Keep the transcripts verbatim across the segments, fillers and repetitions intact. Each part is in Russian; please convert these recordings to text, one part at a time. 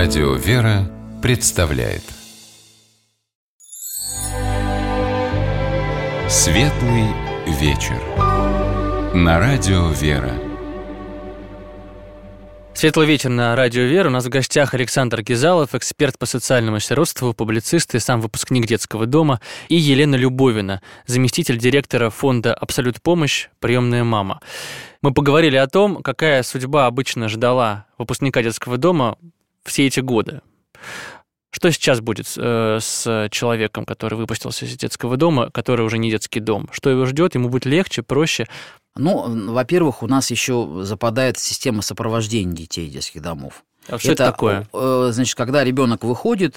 Радио «Вера» представляет Светлый вечер на Радио «Вера». Светлый вечер на Радио «Вера». У нас в гостях Александр Гизалов, эксперт по социальному сиротству, публицист и сам выпускник детского дома, и Елена Любовина, заместитель директора фонда «Абсолют помощь. Приемная мама». Мы поговорили о том, какая судьба обычно ждала выпускника детского дома все эти годы. Что сейчас будет э, с человеком, который выпустился из детского дома, который уже не детский дом? Что его ждет? Ему будет легче, проще? Ну, во-первых, у нас еще западает система сопровождения детей детских домов. А что это, это такое? Значит, когда ребенок выходит,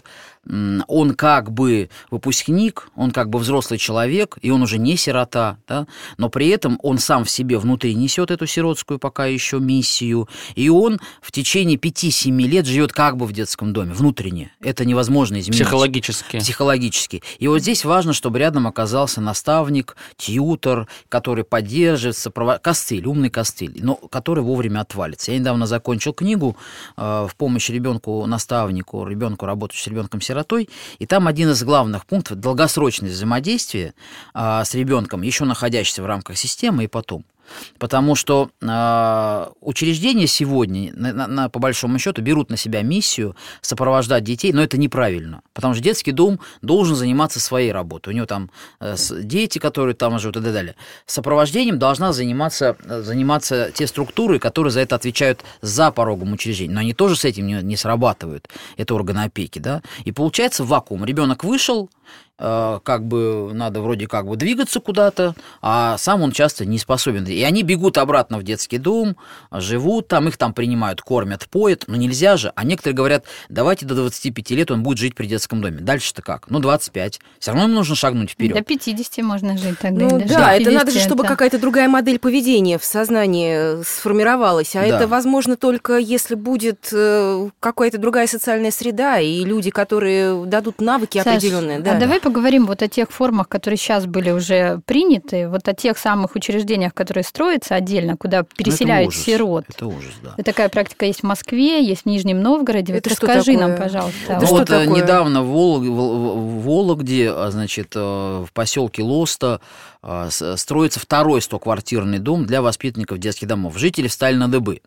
он как бы выпускник, он как бы взрослый человек, и он уже не сирота, да, но при этом он сам в себе внутри несет эту сиротскую пока еще миссию, и он в течение пяти-семи лет живет как бы в детском доме, внутренне. Это невозможно изменить. Психологически. Психологически. И вот здесь важно, чтобы рядом оказался наставник, тьютор, который поддерживает, сопров... костыль, умный костыль, но который вовремя отвалится. Я недавно закончил книгу в помощь ребенку-наставнику, ребенку, работающему с ребенком-сиротой, и там один из главных пунктов – долгосрочное взаимодействие а, с ребенком, еще находящимся в рамках системы, и потом. Потому что э, учреждения сегодня, на, на, по большому счету, берут на себя миссию сопровождать детей, но это неправильно, потому что детский дом должен заниматься своей работой. У него там э, дети, которые там живут и так далее. Сопровождением должна заниматься, заниматься те структуры, которые за это отвечают за порогом учреждения, но они тоже с этим не, не срабатывают, это органы опеки, да, и получается вакуум. Ребенок вышел, как бы надо вроде как бы двигаться куда-то, а сам он часто не способен. И они бегут обратно в детский дом, живут там, их там принимают, кормят, поят, но нельзя же. А некоторые говорят, давайте до двадцати пяти лет он будет жить при детском доме. Дальше-то как? Ну, двадцать пять. Все равно ему нужно шагнуть вперед. До пятидесяти можно жить тогда. Ну, да, да, это надо же, чтобы это... какая-то другая модель поведения в сознании сформировалась. А да. Это возможно только если будет какая-то другая социальная среда и люди, которые дадут навыки Саш, определенные. Да. А давай поговорим вот о тех формах, которые сейчас были уже приняты, вот о тех самых учреждениях, которые строятся отдельно, куда переселяют это ужас. сирот. Это ужас, да. И такая практика есть в Москве, есть в Нижнем Новгороде. Вот это расскажи такое? нам, пожалуйста. Это вот что такое? Недавно в, Волог... в Вологде, значит, в поселке Лоста строится второй стоквартирный дом для воспитанников детских домов. Жители встали на дыбы.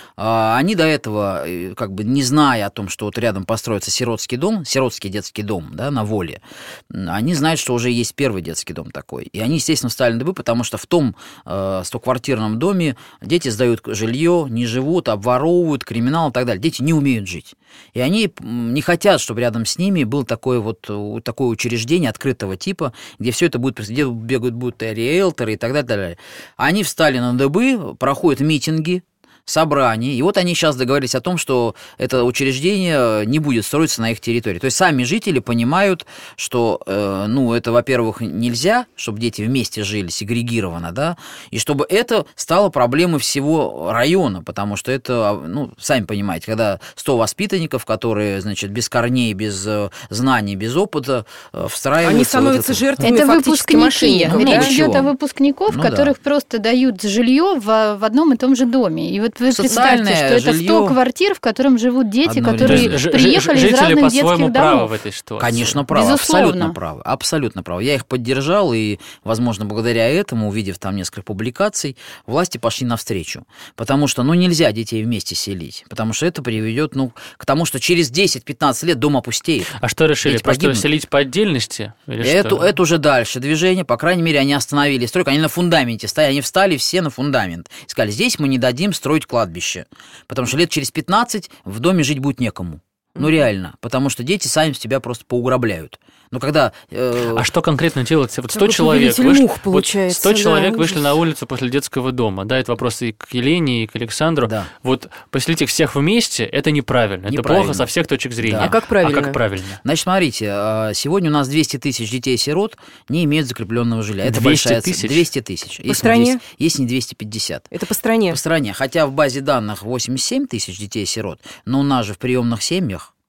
Они до этого, как бы не зная о том, что вот рядом построится сиротский дом, сиротский детский дом, да, на Воле, они знают, что уже есть первый детский дом такой. И они, естественно, встали на дыбы, потому что в том э, стоквартирном доме дети сдают жилье, не живут, обворовывают, криминал и так далее. Дети не умеют жить. И они не хотят, чтобы рядом с ними было такое вот такое учреждение открытого типа, где все это будет, где бегают будут риэлторы и так далее, и так далее. Они встали на дыбы, проходят митинги, собраний. И вот они сейчас договорились о том, что это учреждение не будет строиться на их территории. То есть сами жители понимают, что, э, ну, это, во-первых, нельзя, чтобы дети вместе жили сегрегированно, да, и чтобы это стало проблемой всего района, потому что это, ну, сами понимаете, когда сто воспитанников, которые, значит, без корней, без знаний, без опыта встраиваются... Они становятся вот жертвами это фактически мошенников. Речь да? идет о выпускников, ну, которых да. просто дают жилье в, в одном и том же доме. И вот вы представьте, что это жилье... сто квартир, в котором живут дети, которые Ж- приехали ж- из разных детских по-своему домов. правы в этой ситуации. Конечно, правы, Безусловно. абсолютно правы, абсолютно правы. Я их поддержал, и, возможно, благодаря этому, увидев там несколько публикаций, власти пошли навстречу. Потому что, ну, нельзя детей вместе селить, потому что это приведет, ну, к тому, что через десять-пятнадцать лет дом опустеет. А что решили? Дети Просто погибнут. селить по отдельности? Или Это, что? это уже дальше движение, по крайней мере, они остановили стройку, они на фундаменте стояли, они встали все на фундамент. И сказали, здесь мы не дадим строить кладбище, потому что лет через пятнадцать в доме жить будет некому. Ну, реально, потому что дети сами тебя просто поуграбляют. Но когда... Э... А что конкретно делать? Вот сто Такой человек, повелитель вышли, мух, получается, вот сто да, человек ужас. вышли на улицу после детского дома. Да, это вопрос и к Елене, и к Александру. Да. Вот поселить их всех вместе – это неправильно. Это Неправильно. плохо со всех точек зрения. Да. А как правильно? А как правильно? Значит, смотрите, сегодня у нас двести тысяч детей-сирот не имеют закрепленного жилья. Это двести большая тысяч? двести тысяч. По стране? Если не двести пятьдесят. Это по стране? По стране. Хотя в базе данных восемьдесят семь тысяч детей-сирот, но у нас же в приемных семьях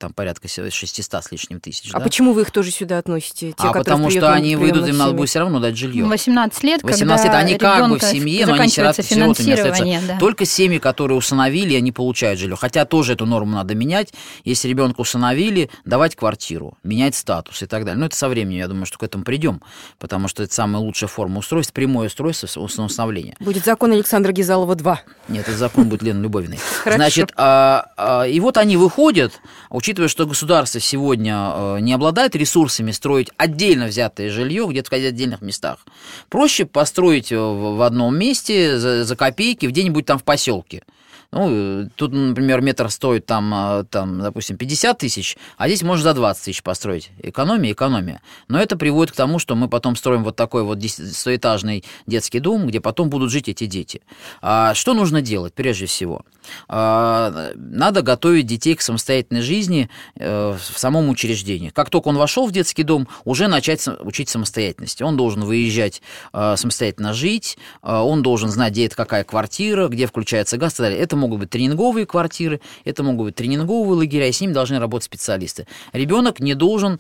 там порядка шестьсот с лишним тысяч. А да? почему вы их тоже сюда относите? Те, а потому что они выйдут, им надо семьи. будет все равно дать жилье. восемнадцать лет, восемнадцать лет, они как бы в семье, но они заканчивается финансирование. Да. Только семьи, которые усыновили, они получают жилье. Хотя тоже эту норму надо менять. Если ребенка усыновили, давать квартиру, менять статус и так далее. Но это со временем, я думаю, что к этому придем, потому что это самая лучшая форма устройства, прямое устройство усыновления. Будет закон Александра Гизалова два. Нет, этот закон будет Лены Любовиной. Значит, а, а, и вот они выходят, учитывая, что государство сегодня а, не обладает ресурсами строить отдельно взятое жилье где-то в отдельных местах. Проще построить в, в одном месте за, за копейки где-нибудь там в поселке. Ну, тут, например, метр стоит там, там, допустим, пятьдесят тысяч, а здесь можно за двадцать тысяч построить. Экономия, экономия. Но это приводит к тому, что мы потом строим вот такой вот стоэтажный детский дом, где потом будут жить эти дети. А что нужно делать, прежде всего? А, надо готовить детей к самостоятельной жизни в самом учреждении. Как только он вошел в детский дом, уже начать учить самостоятельности. Он должен выезжать самостоятельно жить, он должен знать, где это какая квартира, где включается газ и так далее. Это могут быть тренинговые квартиры, это могут быть тренинговые лагеря, и с ними должны работать специалисты. Ребенок не должен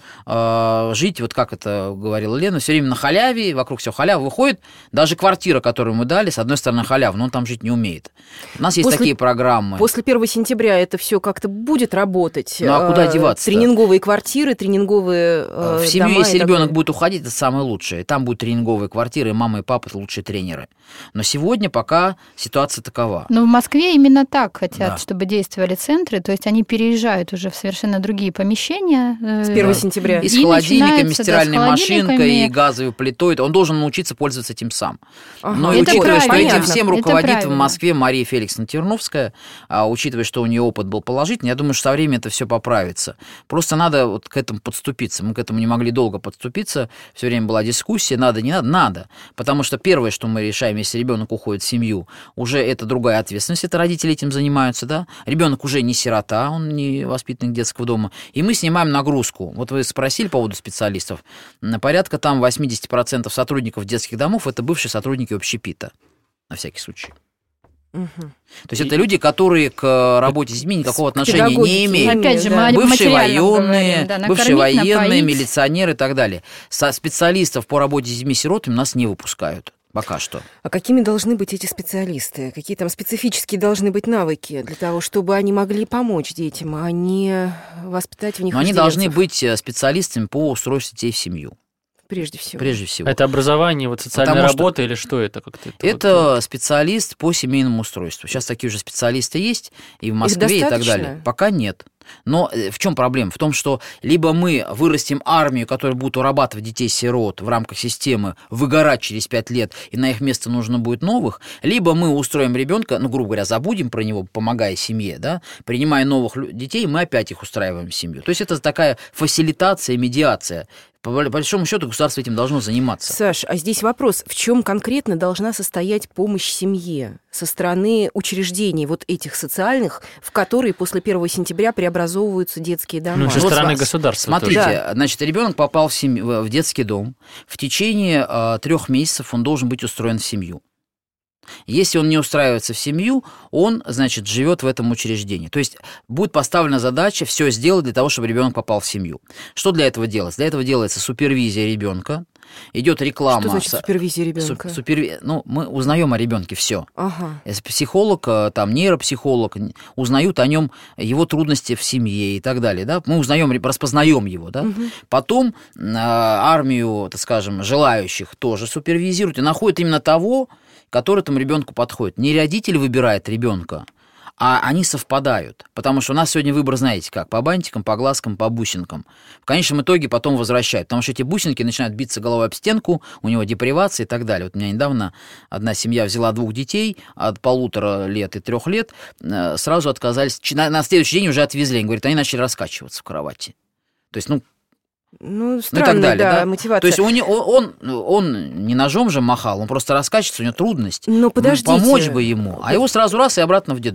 э, жить, вот как это говорила Лена, все время на халяве, вокруг все халява. Выходит, даже квартира, которую мы дали, с одной стороны халява, но он там жить не умеет. У нас есть после, такие программы. После первого сентября это все как-то будет работать? Ну а куда деваться? Тренинговые квартиры, тренинговые э, В семью, дома если ребенок далее. будет уходить, это самое лучшее. Там будут тренинговые квартиры, и мама и папа – это лучшие тренеры. Но сегодня пока ситуация такова. Но в Москве именно Именно так хотят, да. чтобы действовали центры, то есть они переезжают уже в совершенно другие помещения. С первого сентября. И с и холодильниками, стиральной да, машинкой, и газовой плитой. Он должен научиться пользоваться этим сам. Ага. Но и учитывая, что этим всем руководит в Москве Мария Феликсовна Терновская, а, учитывая, что у нее опыт был положительный, я думаю, что со временем это все поправится. Просто надо вот к этому подступиться. Мы к этому не могли долго подступиться. Все время была дискуссия, надо, не надо, надо. Потому что первое, что мы решаем, если ребенок уходит в семью, уже это другая ответственность, это родители этим занимаются, да, ребенок уже не сирота, он не воспитанник детского дома, и мы снимаем нагрузку. Вот вы спросили по поводу специалистов, порядка там восемьдесят процентов сотрудников детских домов это бывшие сотрудники общепита, на всякий случай. Угу. То есть это люди, которые к работе с детьми никакого отношения не имеют. Опять же, да. Бывшие военные, говорим, да, бывшие военные, напоить. милиционеры и так далее. Со специалистов по работе с детьми-сиротами нас не выпускают. Пока что. А какими должны быть эти специалисты? Какие там специфические должны быть навыки для того, чтобы они могли помочь детям, а не воспитать в них Но они должны быть специалистами по устройству детей в семью. Прежде всего. Прежде всего. Это образование, вот социальная Потому работа или что это? Как-то это это вот... специалист по семейному устройству. Сейчас такие уже специалисты есть и в Москве, и так далее. Пока нет. Но в чем проблема? В том, что либо мы вырастим армию, которая будет урабатывать детей-сирот в рамках системы, выгорать через пять лет, и на их место нужно будет новых, либо мы устроим ребенка, ну, грубо говоря, забудем про него, помогая семье, да, принимая новых детей, мы опять их устраиваем в семью. То есть это такая фасилитация, медиация. По большому счету государство этим должно заниматься. Саш, а здесь вопрос, в чем конкретно должна состоять помощь семье со стороны учреждений вот этих социальных, в которые после первого сентября преобразовываются детские дома? Ну, со вот стороны государства. Смотрите, да. значит, ребенок попал в, семью, в детский дом. В течение э, трех месяцев он должен быть устроен в семью. Если он не устраивается в семью, он, значит, живет в этом учреждении. То есть будет поставлена задача все сделать для того, чтобы ребенок попал в семью. Что для этого делается? Для этого делается супервизия ребенка, идет реклама. Что значит супервизия ребенка? Су- суперви... Ну, мы узнаем о ребенке все. Ага. Психолог, там, нейропсихолог узнают о нем его трудности в семье и так далее. Да? Мы узнаем, распознаем его. Да? Угу. Потом э, армию, так скажем, желающих тоже супервизируют и находят именно того, который этому ребенку подходит. Не родитель выбирает ребенка, а они совпадают. Потому что у нас сегодня выбор, знаете как, по бантикам, по глазкам, по бусинкам. В конечном итоге потом возвращают, потому что эти бусинки начинают биться головой об стенку, у него депривация и так далее. Вот у меня недавно одна семья взяла двух детей от полутора лет и трех лет, сразу отказались, на следующий день уже отвезли, они говорят, они начали раскачиваться в кровати. То есть, ну, Ну, странная, ну, и так далее, да, да? мотивация. То есть он, он, он не ножом же махал, он просто раскачивается, у него трудность. Но подождите. Помочь бы ему, а его сразу раз и обратно в детдом.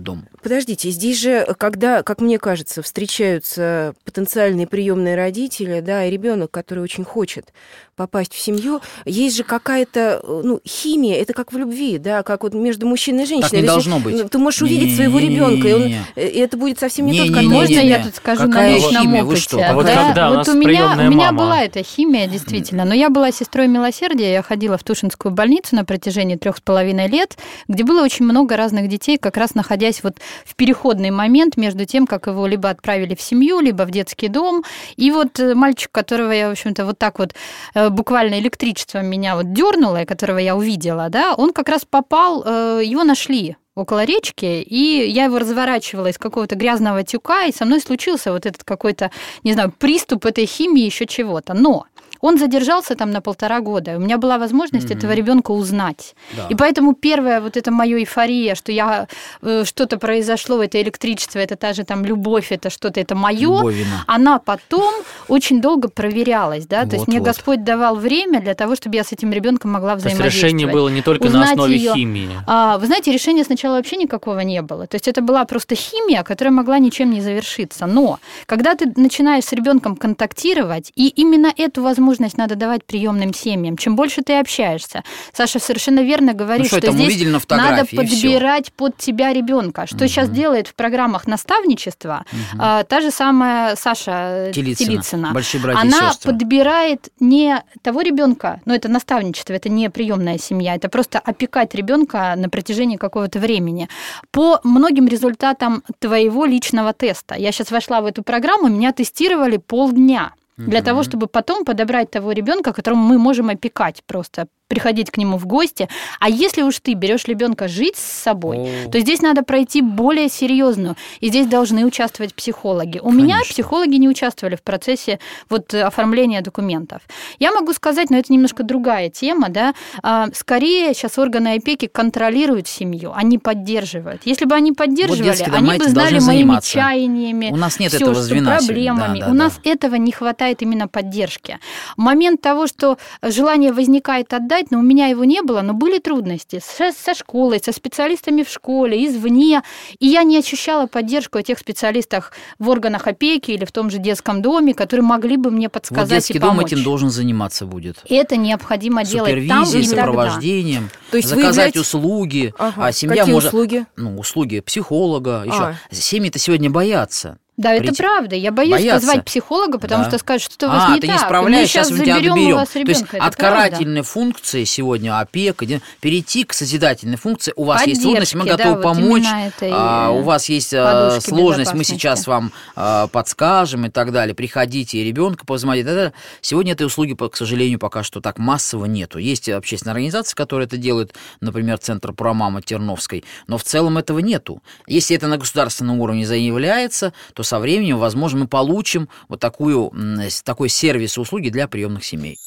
подождите, здесь же, когда, как мне кажется, встречаются потенциальные приемные родители, да, и ребенок, который очень хочет попасть в семью, есть же какая-то, ну, химия, это как в любви, да, как вот между мужчиной и женщиной. Так не Если должно быть. Ты можешь увидеть Не, своего не, не, ребенка, и, он, не, не. и это будет совсем не, Не, тот, не, который... не, Можно не, я не. тут скажу Какая на личном химия? опыте? Вы что? А вот Да, когда у вот нас у меня, приемная у меня мама. была эта химия, действительно, но я была сестрой милосердия, я ходила в Тушинскую больницу на протяжении трех с половиной лет, где было очень много разных детей, как раз находясь вот в переходный момент между тем, как его либо отправили в семью, либо в детский дом. И вот мальчик, которого я, в общем-то, вот так вот буквально электричеством меня вот дернуло, и которого я увидела, да, он как раз попал, его нашли около речки, и я его разворачивала из какого-то грязного тюка, и со мной случился вот этот какой-то, не знаю, приступ этой химии, еще чего-то. Но он задержался там на полтора года, и у меня была возможность mm-hmm. этого ребенка узнать. Да. И поэтому первая вот эта моя эйфория, что я, что-то произошло, это электричество, это та же там любовь, это что-то, это мое, она потом очень долго проверялась, да, вот, то есть мне вот. Господь давал время для того, чтобы я с этим ребенком могла взаимодействовать. То есть решение было не только узнать на основе её. Химии. А, вы знаете, решения сначала вообще никакого не было. То есть это была просто химия, которая могла ничем не завершиться. Но когда ты начинаешь с ребенком контактировать, и именно эту возможность возможность надо давать приемным семьям. Чем больше ты общаешься. Саша совершенно верно говорит, ну, что, что здесь надо подбирать под тебя ребенка. Что угу. сейчас делает в программах наставничества угу. а, та же самая Саша Телицына, Телицына. Большие братья Она и сестры. Подбирает не того ребенка, но это наставничество, это не приемная семья, это просто опекать ребенка на протяжении какого-то времени по многим результатам твоего личного теста. Я сейчас вошла в эту программу, меня тестировали полдня. Для mm-hmm. того, чтобы потом подобрать того ребенка, которому мы можем опекать просто, приходить к нему в гости. А если уж ты берешь ребенка жить с собой, oh. то здесь надо пройти более серьезную. И здесь должны участвовать психологи. У Конечно. Меня психологи не участвовали в процессе вот, оформления документов. Я могу сказать, но это немножко другая тема, да, скорее сейчас органы опеки контролируют семью, они поддерживают. Если бы они поддерживали, вот они бы знали моими заниматься. Чаяниями, у нас нет всё, этого звена, проблемами. да, да, У да. нас этого не хватает именно поддержки. Момент того, что желание возникает отдать, но у меня его не было, но были трудности со, со школой, со специалистами в школе, извне, и я не ощущала поддержку от тех специалистов в органах опеки или в том же детском доме, которые могли бы мне подсказать вот детский и помочь. Детский дом этим должен заниматься будет. Это необходимо делать там и супервизией, сопровождением, то есть заказать выявлять... услуги. Ага. А семья Какие может... услуги? Ну, услуги психолога. Еще. А. Семьи-то сегодня боятся. Да, Прийти. Это правда. Я боюсь Боятся. Позвать психолога, потому да. что скажут, что у вас а, не ты так. не справляешься, сейчас мы тебя доберем. У вас ребенка. То есть это от карательной правда. Функции сегодня опека, перейти к созидательной функции. У вас Поддержки, есть трудности, мы да, готовы вот помочь. А, у вас есть сложность, мы сейчас вам а, подскажем и так далее. Приходите, ребенка повзаимодействовать. Сегодня этой услуги, к сожалению, пока что так массово нету. Есть общественные организации, которые это делают, например, Центр «Промама» Терновской, но в целом этого нету. Если это на государственном уровне заявляется, то со временем, возможно, мы получим вот такую, такой сервис и услуги для приемных семей.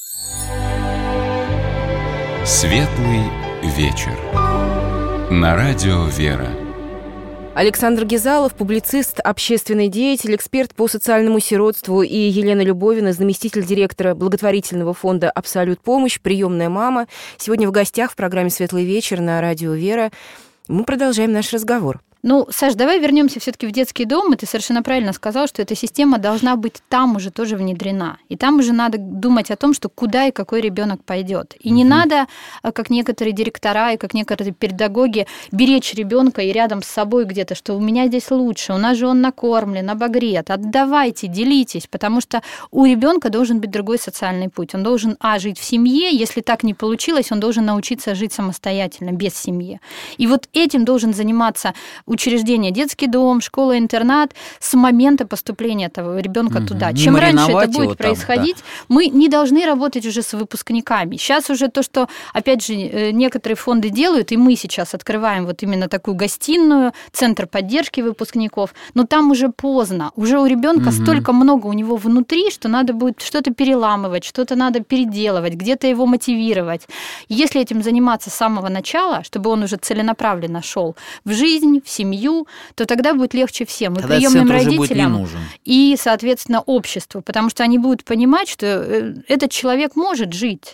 Светлый вечер. На радио «Вера». Александр Гизалов, публицист, общественный деятель, эксперт по социальному сиротству, и Елена Любовина, заместитель директора благотворительного фонда «Абсолют помощь», приемная мама. Сегодня в гостях в программе «Светлый вечер» на радио «Вера». Мы продолжаем наш разговор. Ну, Саш, давай вернемся все-таки в детский дом. И ты совершенно правильно сказал, что эта система должна быть там уже тоже внедрена. И там уже надо думать о том, что куда и какой ребенок пойдет. И не надо, как некоторые директора и как некоторые педагоги, беречь ребенка и рядом с собой где-то, что у меня здесь лучше, у нас же он накормлен, обогрет. Отдавайте, делитесь, потому что у ребенка должен быть другой социальный путь. Он должен, а, жить в семье, если так не получилось, он должен научиться жить самостоятельно, без семьи. И вот этим должен заниматься учреждение, детский дом, школа, интернат с момента поступления этого ребенка угу. туда. Чем раньше это будет происходить, там, да. мы не должны работать уже с выпускниками. Сейчас уже то, что, опять же, некоторые фонды делают, и мы сейчас открываем вот именно такую гостиную, центр поддержки выпускников, но там уже поздно. Уже у ребенка угу. столько много у него внутри, что надо будет что-то переламывать, что-то надо переделывать, где-то его мотивировать. Если этим заниматься с самого начала, чтобы он уже целенаправленно шел в жизнь, в семью, то тогда будет легче всем, и приемным родителям, и, соответственно, обществу, потому что они будут понимать, что этот человек может жить.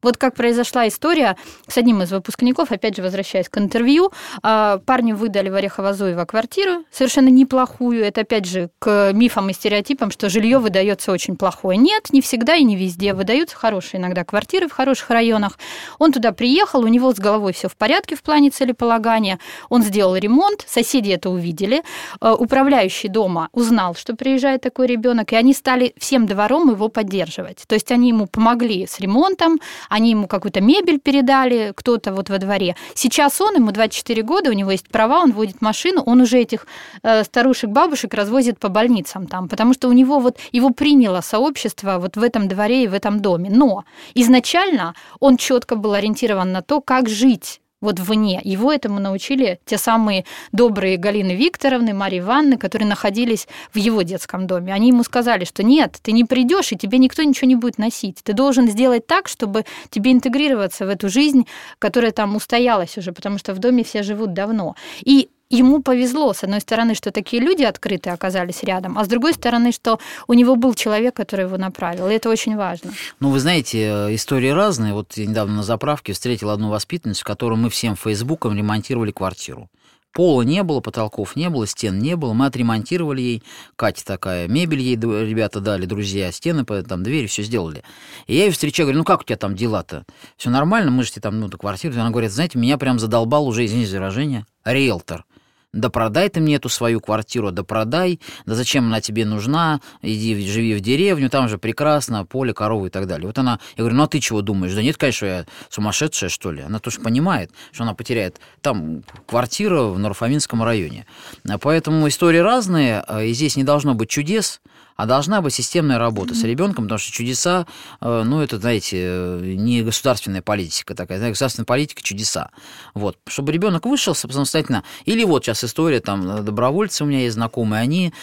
Вот как произошла история с одним из выпускников, опять же, возвращаясь к интервью, парню выдали в Орехово-Зуево квартиру, совершенно неплохую, это опять же к мифам и стереотипам, что жилье выдается очень плохое. Нет, не всегда и не везде. Выдаются хорошие иногда квартиры в хороших районах. Он туда приехал, у него с головой все в порядке в плане целеполагания, он сделал ремонт, соседи это увидели, управляющий дома узнал, что приезжает такой ребенок, и они стали всем двором его поддерживать. То есть они ему помогли с ремонтом, они ему какую-то мебель передали, кто-то вот во дворе. Сейчас он, ему двадцать четыре года, у него есть права, он водит машину, он уже этих э, старушек, бабушек развозит по больницам там, потому что у него вот, его приняло сообщество вот в этом дворе и в этом доме. Но изначально он четко был ориентирован на то, как жить вот вне. Его этому научили те самые добрые Галины Викторовны, Марии Ивановны, которые находились в его детском доме. Они ему сказали, что нет, ты не придешь, и тебе никто ничего не будет носить. Ты должен сделать так, чтобы тебе интегрироваться в эту жизнь, которая там устоялась уже, потому что в доме все живут давно. И ему повезло, с одной стороны, что такие люди открытые оказались рядом, а с другой стороны, что у него был человек, который его направил. И это очень важно. Ну, вы знаете, истории разные. Вот я недавно на заправке встретил одну воспитанницу, которую мы всем фейсбуком ремонтировали квартиру. Пола не было, потолков не было, стен не было. Мы отремонтировали ей. Катя такая, мебель ей ребята дали, друзья, стены, там, двери, все сделали. И я ее встречаю, говорю, ну как у тебя там дела-то? Все нормально, мы же тебе там, ну, квартиру. Она говорит, знаете, меня прям задолбал уже, извините за выражение, риэлтор. Да продай ты мне эту свою квартиру, да продай, да зачем она тебе нужна, иди живи в деревню, там же прекрасно, поле, коровы и так далее. Вот она, я говорю, ну а ты чего думаешь? Да нет, конечно, я сумасшедшая, что ли? Она тоже понимает, что она потеряет там квартиру в Нарфаминском районе. Поэтому истории разные, и здесь не должно быть чудес, а должна быть системная работа с ребенком, потому что чудеса, ну, это, знаете, не государственная политика такая, знаете, государственная политика — чудеса. Вот. Чтобы ребенок вышел самостоятельно. Или вот сейчас история, там, добровольцы у меня есть знакомые, они,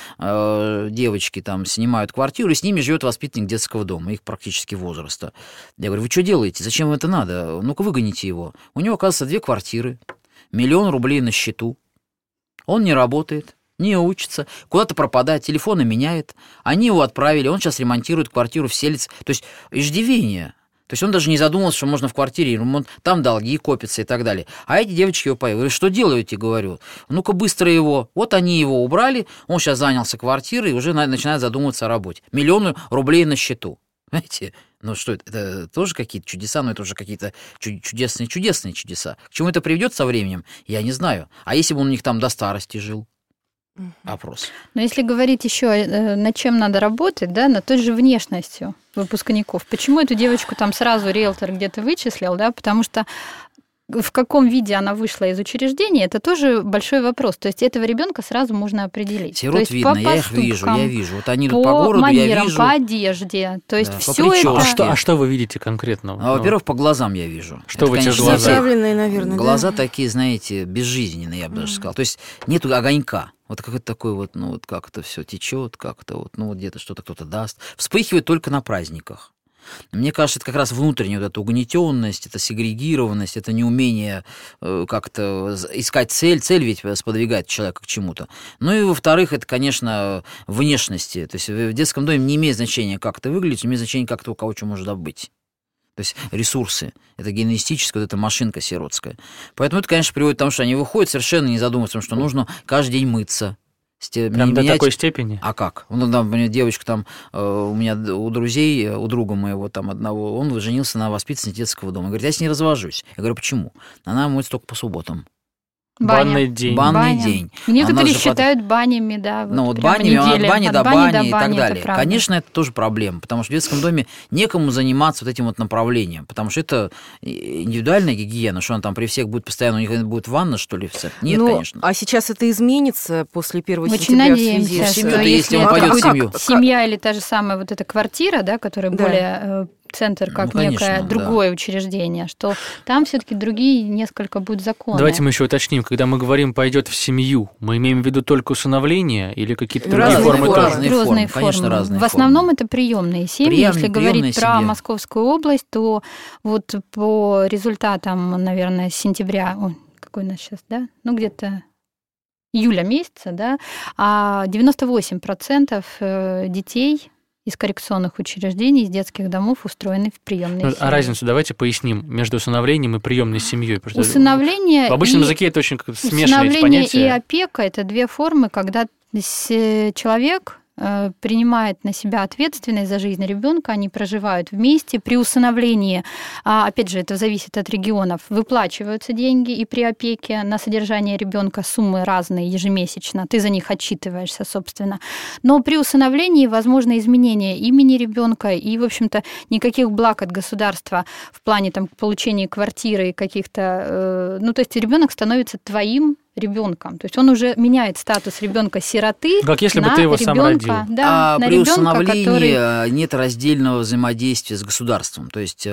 девочки, там, снимают квартиру, и с ними живет воспитанник детского дома, их практически возраста. Я говорю, вы что делаете? Зачем вам это надо? Ну-ка, выгоните его. У него, оказывается, две квартиры, миллион рублей на счету. Он не работает. Не учится, куда-то пропадает, телефоны меняет. Они его отправили, он сейчас ремонтирует квартиру, вселится. То есть иждивение. То есть он даже не задумался, что можно в квартире ремонт, там долги копятся и так далее. А эти девочки его появились. Говорю, что делаете, говорю? Ну-ка быстро его. Вот они его убрали, он сейчас занялся квартирой и уже начинает задумываться о работе. Миллионы рублей на счету. Знаете, ну что это, это тоже какие-то чудеса, но это уже какие-то чудесные-чудесные чудеса. К чему это приведет со временем, я не знаю. А если бы он у них там до старости жил? Опрос. Но если говорить еще, над чем надо работать, да, над той же внешностью выпускников. Почему эту девочку там сразу риэлтор где-то вычислил, да, потому что в каком виде она вышла из учреждения, это тоже большой вопрос. То есть этого ребенка сразу можно определить. Сирот то есть видно, по я их вижу, я вижу. Вот они идут по, по городу, манерам, я вижу. по одежде. То есть Да, все это... А что, а что вы видите конкретно? А, во-первых, по глазам я вижу. Что это, в этих конечно, глазах? Заправленные, наверное, глаза да? такие, знаете, безжизненные, я бы даже сказал. То есть нету огонька. Вот какой-то такой вот, ну вот как это все течет, как-то вот, ну вот где-то что-то кто-то даст. Вспыхивает только на праздниках. Мне кажется, это как раз внутренняя вот эта угнетенность, это сегрегированность, это неумение э, как-то искать цель. Цель ведь сподвигает человека к чему-то. Ну и, во-вторых, это, конечно, внешности. То есть в детском доме не имеет значения, как это выглядит, имеет значение, как это у кого что может быть. То есть ресурсы. Это генетическая, вот эта машинка сиротская. Поэтому это, конечно, приводит к тому, что они выходят, совершенно не задумываясь о том, что нужно каждый день мыться. Прям до такой степени? А как? Ну, там, девочка там, у меня у друзей, у друга моего там одного, он женился на воспитаннице детского дома. Говорит, я с ней развожусь. Я говорю, почему? Она моется только по субботам. Баня. Банный день. Банный Баня. день. Некоторые Она считают под... банями, да. Вот ну, вот прямо банями, неделя. от бани от до бани, бани и бани, так далее. Это Конечно, это тоже проблема, потому что в детском доме некому заниматься вот этим вот направлением, потому что это индивидуальная гигиена, что она там при всех будет постоянно, у них будет ванна, что ли, все? Нет, ну, конечно. А сейчас это изменится после первого Очень сентября надеемся, в связи с... Семью-то, что если он это пойдет в будет семью. семья или та же самая вот эта квартира, да, которая Да. более центр как Ну, конечно, некое да. другое учреждение, что там все-таки другие несколько будут законы. Давайте мы еще уточним, когда мы говорим «пойдет в семью», мы имеем в виду только усыновление или какие-то другие Разные формы формы. тоже? Разные Разные формы, формы. конечно, разные В основном формы. это приемные семьи. Прием- Если приемная говорить про семья. Московскую область, то вот по результатам, наверное, сентября, ой, какой у нас сейчас, да, ну где-то июля месяца, да, а девяносто восемь процентов детей из коррекционных учреждений, из детских домов устроены в приемные ну, семьи. А разницу давайте поясним между усыновлением и приемной семьей. Усыновление в обычном и... языке это очень смешанные Усыновление понятия. и опека – это две формы, когда человек принимает на себя ответственность за жизнь ребенка, они проживают вместе. При усыновлении, опять же, это зависит от регионов, выплачиваются деньги, и при опеке на содержание ребенка суммы разные ежемесячно, ты за них отчитываешься, собственно. Но при усыновлении возможно изменение имени ребенка, и, в общем-то, никаких благ от государства в плане там, получения квартиры, каких-то... Ну, то есть ребенок становится твоим ребенком. То есть он уже меняет статус ребенка-сироты. Как если на бы ты его ребенка, сам родил. Да, а на при ребенка, усыновлении который... нет раздельного взаимодействия с государством. То есть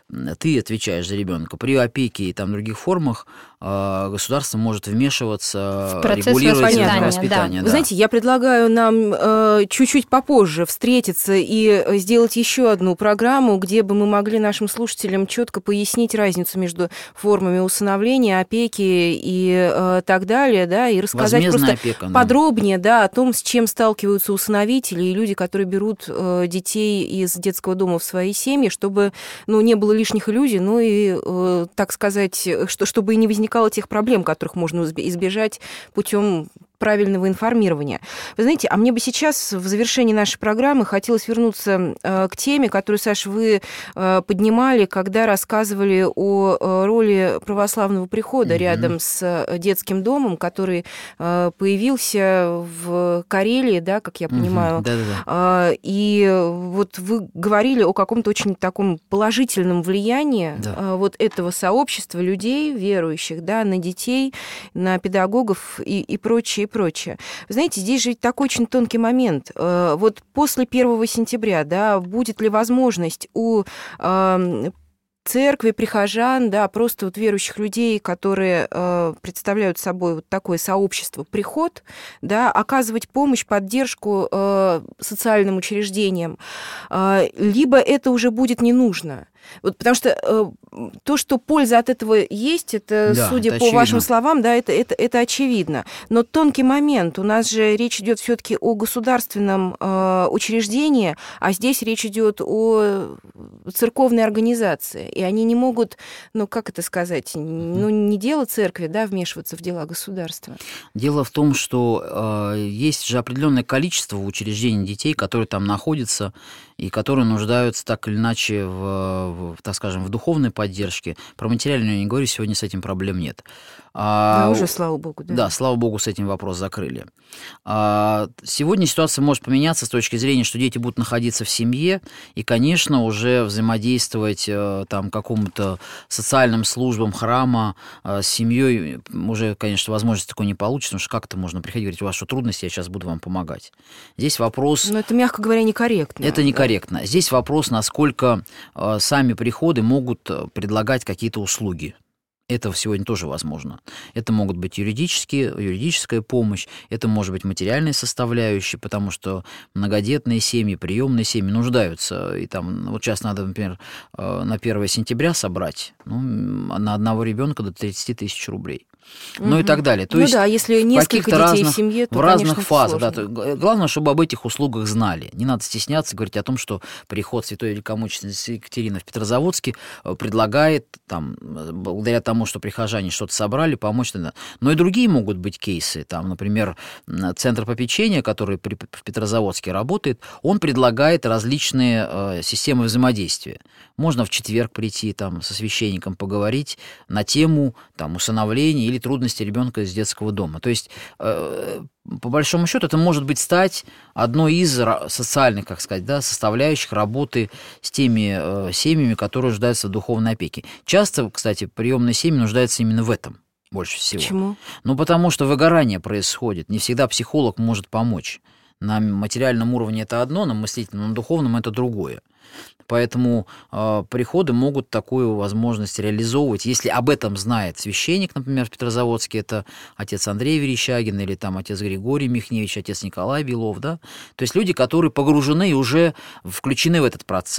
ты отвечаешь за ребенка. При опеке и там других формах государство может вмешиваться, регулировать воспитания, воспитание. Да. Да. Вы знаете, я предлагаю нам э, чуть-чуть попозже встретиться и сделать еще одну программу, где бы мы могли нашим слушателям четко пояснить разницу между формами усыновления, опеки и э, так далее, да, и рассказать Возмездная просто опека, да. подробнее, да, о том, с чем сталкиваются усыновители и люди, которые берут э, детей из детского дома в свои семьи, чтобы, ну, не было лишних иллюзий, ну и, э, так сказать, что, чтобы и не возникало тех проблем, которых можно избежать путем правильного информирования. Вы знаете, а мне бы сейчас в завершении нашей программы хотелось вернуться э, к теме, которую, Саша, вы э, поднимали, когда рассказывали о э, роли православного прихода mm-hmm. рядом с детским домом, который э, появился в Карелии, да, как я понимаю. Mm-hmm. Э, и вот вы говорили о каком-то очень таком положительном влиянии да. э, вот этого сообщества людей, верующих, да, на детей, на педагогов и, и прочее, и прочее. Вы знаете, здесь же такой очень тонкий момент. Вот после первого сентября, да, будет ли возможность у э, церкви, прихожан, да, просто вот верующих людей, которые э, представляют собой вот такое сообщество, приход, да, оказывать помощь, поддержку э, социальным учреждениям, э, либо это уже будет не нужно. Вот, потому что э, то, что польза от этого есть, это, да, судя это по очевидно. вашим словам, да, это, это, это очевидно. Но тонкий момент. У нас же речь идет все-таки о государственном э, учреждении, а здесь речь идет о церковной организации. И они не могут, ну, как это сказать, ну, не дело церкви, да, вмешиваться в дела государства. Дело в том, что э, есть же определенное количество учреждений детей, которые там находятся и которые нуждаются так или иначе в, в, так скажем, в духовной поддержке. Про материальную я не говорю, сегодня с этим проблем нет. А, да, уже, слава богу. Да. да, слава богу, с этим вопрос закрыли. А, сегодня ситуация может поменяться с точки зрения, что дети будут находиться в семье и, конечно, уже взаимодействовать там какому-то социальным службам храма с семьей. Уже, конечно, возможности такой не получится, потому что как-то можно приходить и говорить, у вас что, трудности, я сейчас буду вам помогать. Здесь вопрос... Но это, мягко говоря, некорректно. Это некорректно. Да. Здесь вопрос, насколько сами приходы могут предлагать какие-то услуги. Это сегодня тоже возможно. Это могут быть юридические, юридическая помощь, это может быть материальная составляющая, потому что многодетные семьи, приемные семьи нуждаются. И там, вот сейчас надо, например, на первое сентября собрать, ну, на одного ребенка до тридцать тысяч рублей. Ну угу. и так далее. То ну есть да, если несколько детей разных, в семье, то, в разных конечно, фазах. Да, то, главное, чтобы об этих услугах знали. Не надо стесняться говорить о том, что приход Святой Великомученицы Екатерины в Петрозаводске предлагает, там, благодаря тому, что прихожане что-то собрали, помочь. Но и другие могут быть кейсы. Там, например, Центр попечения, который при, в Петрозаводске работает, он предлагает различные э, системы взаимодействия. Можно в четверг прийти там, со священником поговорить на тему там, усыновления или трудности ребенка из детского дома. То есть, э, по большому счету, это может быть стать одной из социальных, как сказать, да, составляющих работы с теми э, семьями, которые нуждаются в духовной опеке. Часто, кстати, приемные семьи нуждаются именно в этом больше всего. Почему? Ну, потому что выгорание происходит. Не всегда психолог может помочь. На материальном уровне это одно, на мыслительном, на духовном это другое. Поэтому э, приходы могут такую возможность реализовывать, если об этом знает священник, например, в Петрозаводске, это отец Андрей Верещагин, или там отец Григорий Михневич, отец Николай Белов, да, то есть люди, которые погружены и уже включены в этот процесс.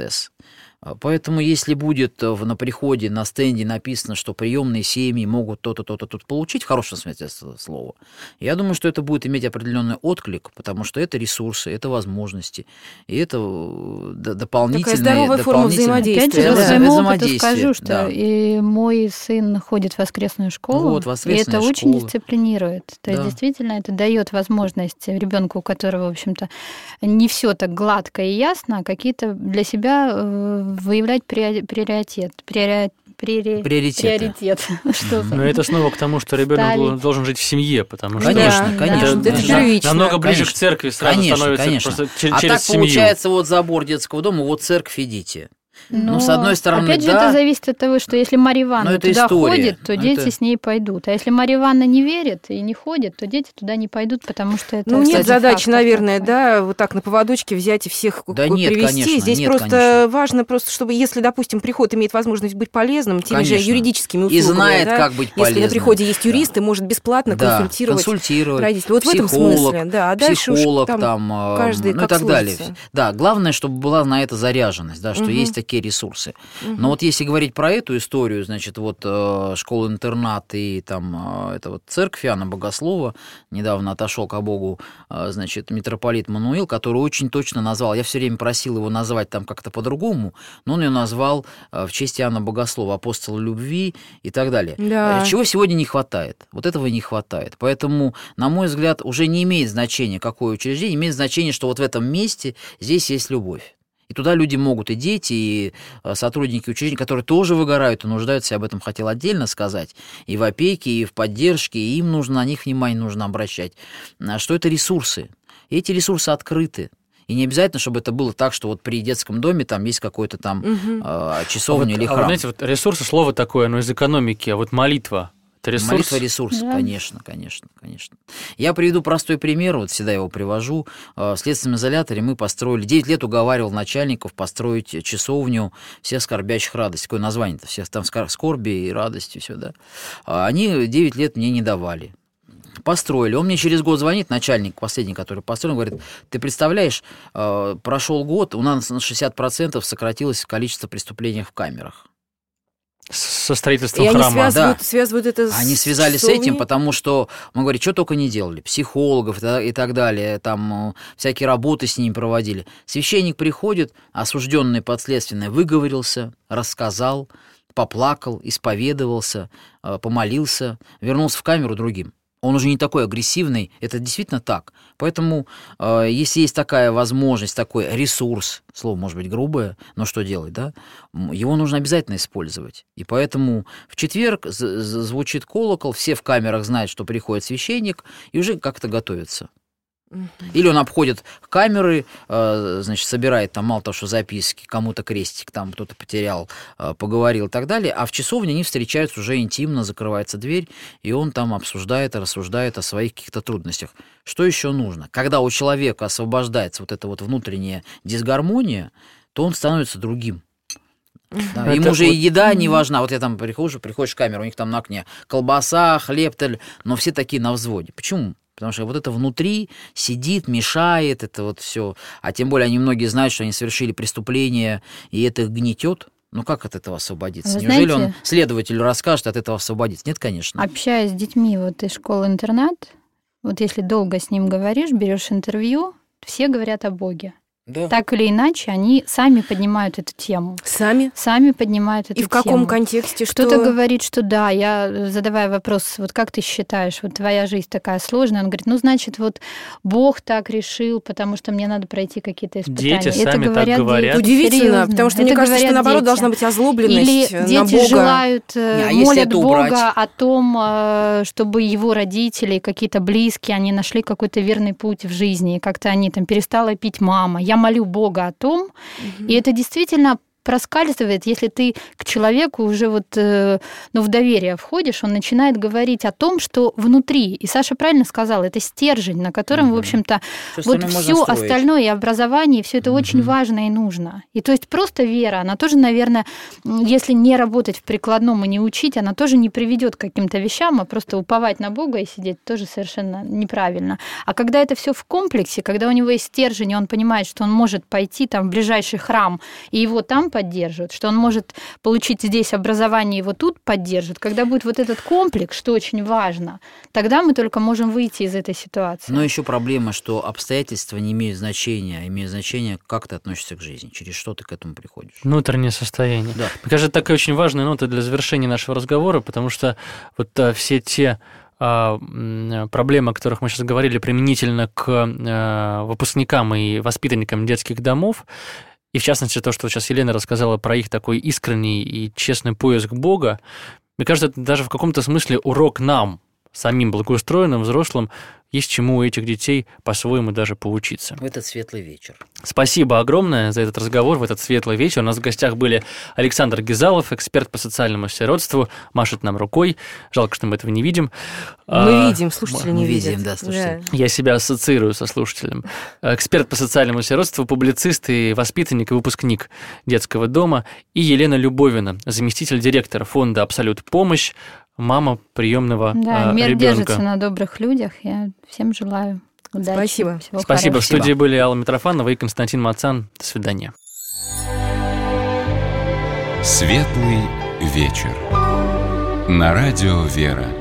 Поэтому, если будет на приходе, на стенде написано, что приемные семьи могут то-то, то-то тут получить, в хорошем смысле слова, я думаю, что это будет иметь определенный отклик, потому что это ресурсы, это возможности, и это дополнительные... Такая здоровая форма взаимодействия. Опять же, да, по своему опыту взаимодействие, скажу, что да. и мой сын ходит в воскресную школу, Вот, воскресная и это школа. очень дисциплинирует. То есть, Да. действительно, это дает возможность ребенку, у которого, в общем-то, не все так гладко и ясно, какие-то для себя выявлять приоритет. Приоритет. Приоритет. Приоритеты. Приоритет. Что за- Но это снова к тому, что ребенок Ставить. должен жить в семье, потому что Конечно, Да, конечно. да. Это конечно. первично. намного ближе Конечно. к церкви сразу Конечно, становится конечно. просто че- А через так семью. получается, вот забор детского дома, вот церковь идите. Но, Ну, с одной стороны, опять же, да. это зависит от того, что если Марья Но Ивановна это туда история. ходит, то Это- дети с ней пойдут. А если Марья Ивановна не верит и не ходит, то дети туда не пойдут, потому что это... Ну, нет Кстати, задачи, фактор наверное, такой. да, вот так на поводочке взять и всех Да ку- нет, привести. конечно, Здесь нет, просто конечно. важно, просто, чтобы, если, допустим, приход имеет возможность быть полезным теми же Конечно. юридическими И услугами, знает, да, как быть если на полезным. приходе есть Да. юрист, и может бесплатно Да, консультировать, консультировать. родителей. Вот в этом Психолог, смысле, да. А дальше уж психолог там, там, э, каждый ну и как так далее. сложится. Да, главное, чтобы была на это заряженность, да, что Мгм. есть такие ресурсы. Мгм. Но вот если говорить про эту историю, значит, вот э, школа-интернат и там э, это вот церковь Иоанна Богослова, недавно отошел ко Богу, э, значит, митрополит Мануил, который очень точно назвал, я все время просил его назвать там как-то по-другому, но он ее назвал э, в честь Иоанна Богослова, апостола любви и так далее. Да. Э, Чего сегодня не хватает? Вот этого не хватает. Поэтому, на мой взгляд, уже не имеет значения, какое учреждение, имеет значение, что вот в этом месте здесь есть любовь. И туда люди могут, и дети, и э, сотрудники учреждений, которые тоже выгорают и нуждаются, я об этом хотел отдельно сказать, и в опеке, и в поддержке, и им нужно, на них внимание нужно обращать, а что это ресурсы. И эти ресурсы открыты. И не обязательно, чтобы это было так, что вот при детском доме там есть какой-то там Мгм. э, часовня Вот, или а вот, храм. знаете, вот ресурсы, слово такое, но из экономики, а вот молитва – это ресурс? Молитва ресурс, Да. конечно, конечно, конечно. Я приведу простой пример, вот всегда его привожу. В следственном изоляторе мы построили, девять лет уговаривал начальников построить часовню всех скорбящих радостей. Какое название-то? Всех там скор- скорби и радости, все, да. А они девять лет мне не давали. Построили. Он мне через год звонит, начальник последний, который построил, говорит, ты представляешь, э, прошел год, у нас на шестьдесят процентов сократилось количество преступлений в камерах. Со строительством И они храма. связывают, Да. связывают это с Они связали с часовней. этим, потому что, мы говорим, что только не делали, психологов и та- и так далее, там э, всякие работы с ними проводили. Священник приходит, осужденный подследственный, выговорился, рассказал, поплакал, исповедовался, э, помолился, вернулся в камеру другим. Он уже не такой агрессивный, это действительно так. Поэтому, э, если есть такая возможность, такой ресурс, слово может быть грубое, но что делать, да? М, его нужно обязательно использовать. И поэтому в четверг з- з- звучит колокол, все в камерах знают, что приходит священник, и уже как-то готовятся. Мгм. Или он обходит камеры, э, значит, собирает там мало того, что записки, кому-то крестик там кто-то потерял, э, поговорил и так далее, а в часовне они встречаются уже интимно, закрывается дверь, и он там обсуждает и рассуждает о своих каких-то трудностях. Что еще нужно? Когда у человека освобождается вот эта вот внутренняя дисгармония, то он становится другим. Да, Это ему уже и вот- еда не важна. Вот я там прихожу, приходишь в камеру, у них там на окне колбаса, хлеб, тель, но все такие на взводе. Почему? Потому что вот это внутри сидит, мешает, это вот все. А тем более они многие знают, что они совершили преступление, и это их гнетет. Ну как от этого освободиться? Вы Неужели знаете- он следователю расскажет от этого освободиться? Нет, конечно. Общаясь с детьми вот из школы-интернат, вот если долго с ним говоришь, берешь интервью, все говорят о Боге. Да. Так или иначе, они сами поднимают эту тему. Сами? Сами поднимают эту И в каком тему. контексте? Кто-то что... говорит, что да, я, задавая вопрос, вот как ты считаешь, вот твоя жизнь такая сложная, он говорит, ну, значит, вот Бог так решил, потому что мне надо пройти какие-то испытания. Дети сами так говорят. дети, Удивительно, серьезно. потому что Это мне кажется, что говорят наоборот дети. должна быть озлобленность Или на дети Бога. желают, э, Не, а если молят это Бога убрать? о том, э, чтобы его родители, какие-то близкие, они нашли какой-то верный путь в жизни, и как-то они там перестала пить мама. Я молю Бога о том, и это действительно проскальзывает, если ты к человеку уже вот, э, ну, в доверие входишь, он начинает говорить о том, что внутри. И Саша правильно сказала, это стержень, на котором, Мгм. в общем-то, Всё вот остальное можно все строить. остальное, и образование, все это очень Мгм. важно и нужно. И то есть просто вера, она тоже, наверное, м, если не работать в прикладном и не учить, она тоже не приведет к каким-то вещам, а просто уповать на Бога и сидеть тоже совершенно неправильно. А когда это все в комплексе, когда у него есть стержень, и он понимает, что он может пойти там в ближайший храм и его там поддерживают, что он может получить здесь образование, его тут поддерживают. Когда будет вот этот комплекс, что очень важно, тогда мы только можем выйти из этой ситуации. Но еще проблема, что обстоятельства не имеют значения, а имеют значение, как ты относишься к жизни, через что ты к этому приходишь. Внутреннее состояние. Да. Мне кажется, это такая очень важная нота для завершения нашего разговора, потому что вот а, все те а, проблемы, о которых мы сейчас говорили, применительно к а, выпускникам и воспитанникам детских домов, и в частности то, что сейчас Елена рассказала про их такой искренний и честный поиск Бога, мне кажется, это даже в каком-то смысле урок нам, самим благоустроенным взрослым, есть чему у этих детей по-своему даже поучиться. В этот светлый вечер. Спасибо огромное за этот разговор в этот светлый вечер. У нас в гостях были Александр Гизалов, эксперт по социальному сиротству, машет нам рукой. Жалко, что мы этого не видим. Мы а, видим, слушатели не видят. Видим, да, слушатели. Да. Я себя ассоциирую со слушателем. Эксперт по социальному сиротству, публицист и воспитанник и выпускник детского дома. И Елена Любовина, заместитель директора фонда «Абсолют помощь», мама приемного Да, э, мир ребенка. держится на добрых людях. Я всем желаю удачи. Спасибо. Всего Спасибо. хорошего. В студии были Алла Митрофанова и Константин Мацан. До свидания. Светлый вечер. На радио «Вера».